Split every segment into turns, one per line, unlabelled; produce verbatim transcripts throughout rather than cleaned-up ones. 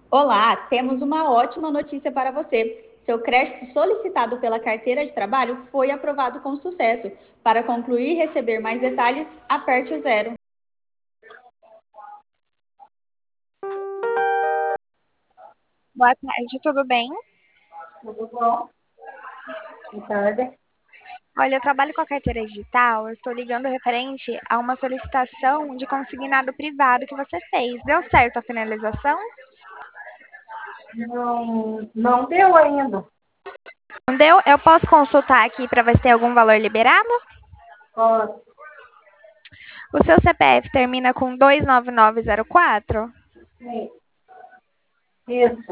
Olá, temos uma ótima notícia para você. Seu crédito solicitado pela carteira de trabalho foi aprovado com sucesso. Para concluir e receber mais detalhes, aperte o zero.
Boa tarde, tudo bem?
Tudo bom? Boa tarde.
Olha, eu trabalho com a carteira digital, eu estou ligando referente a uma solicitação de consignado privado que você fez. Deu certo a finalização?
Não, não deu ainda.
Não deu? Eu posso consultar aqui para ver se tem algum valor liberado?
Pode.
O seu C P F termina com dois nove nove zero quatro?
Sim. Isso.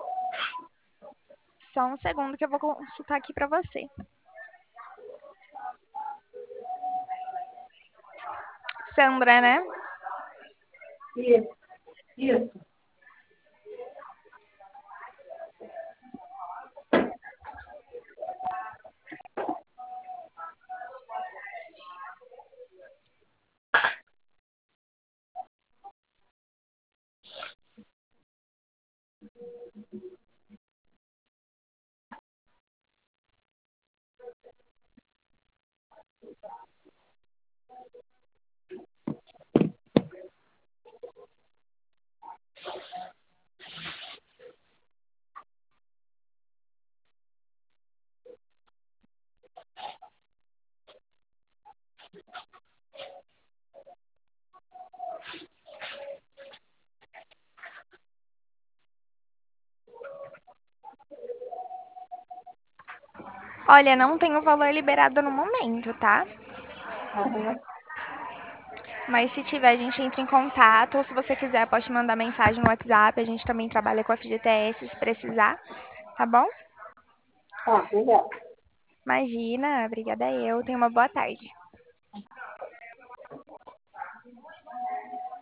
Só um segundo que eu vou consultar aqui para você. Sandra, né?
Isso. Isso.
Olha, não tem o valor liberado no momento, tá?
Uhum.
Mas se tiver, a gente entra em contato. Ou se você quiser, pode mandar mensagem no WhatsApp. A gente também trabalha com F G T S se precisar, tá bom?
Tá, obrigada.
Imagina, obrigada eu. Tenha uma boa tarde.